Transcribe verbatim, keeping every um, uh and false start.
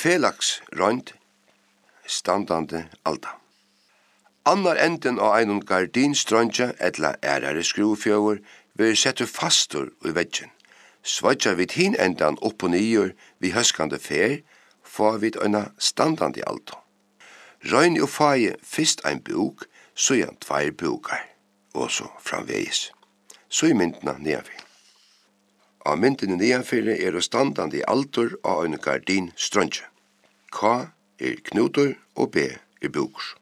Felags rønt standande alta. Annar enden av einun gardinstrøntja etla ærare skruvfjøver vil sette fastur i veggen. Svadja vid hin endan opp og nyer vi høskande fer, får vi øyna standande alta. Røyni og fai fyrst ein buk, så igjen tveir bukar, og så framvegis. Så i myndina nedanfyr. Av myndina nedanfyr er det standande i altor av ein gardinstrøntja. K er knutor og B er bukur.